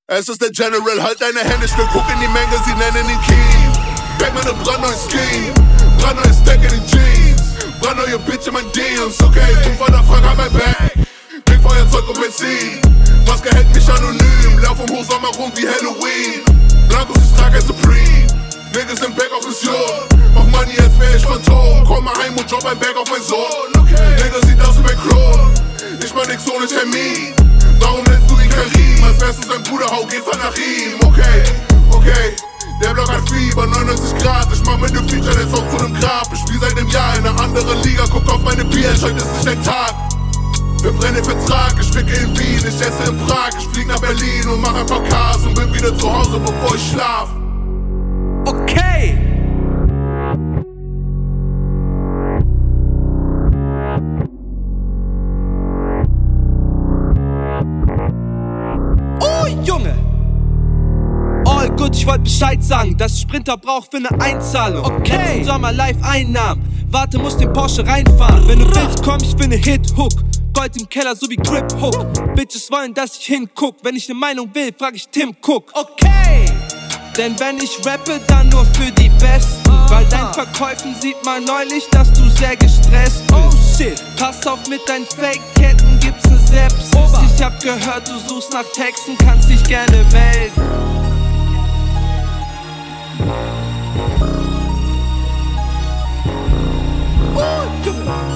Es ist der General, halt deine Hände still, guck in die Menge, sie nennen ihn King. Back mit nem brandneuen Scheme, brandneuen Stack in den Jeans, brandneue Bitch in mein DMs, okay, 500 Franken an mein Back, Big Feuerzeug und Benzin, Maske hält mich anonym, lauf im Hochsommer rum wie Halloween, Blancos, ich trag ein Supreme, Niggas sind back auf Mission, mach Money, als wär ich Phantom, komm mal heim und drop ein Bag auf mein Sohn, Niggas sieht aus wie mein Klon, ich mach nix ohne Termin, warum nennst du ihn Karim, als wärst du sein Bruder, hau, geh fahr nach ihm, okay, der Block hat Fieber, 99 Grad, ich mach mit nem Feature, der Song zu nem Grab, ich spiel seit nem Jahr in einer anderen Liga, guck auf meine Bier, heute ist nicht ein Tag. Wir brennen den Vertrag, ich ficke in Wien, ich esse in Prag, ich flieg nach Berlin und mach ein paar Cars und bin wieder zu Hause, bevor ich schlaf. Okay! Oh, Junge! All good, ich wollt Bescheid sagen, dass ich Sprinter brauch für ne Einzahlung. Okay! Letzten Sommer Live-Einnahmen, warte, muss den Porsche reinfahren. Wenn du willst, komm ich für ne Hit-Hook. Gold im Keller, so wie Grip Hook. Bitches wollen, dass ich hinguck. Wenn ich ne Meinung will, frag ich Tim Cook. Okay! Denn wenn ich rappe, dann nur für die Besten. Bei deinen Verkäufen sieht man neulich, dass du sehr gestresst bist. Oh shit! Pass auf mit deinen Fake-Ketten, gibt's ne Sepsis. Ich hab gehört, du suchst nach Texten, kannst dich gerne melden. Oh, Junge!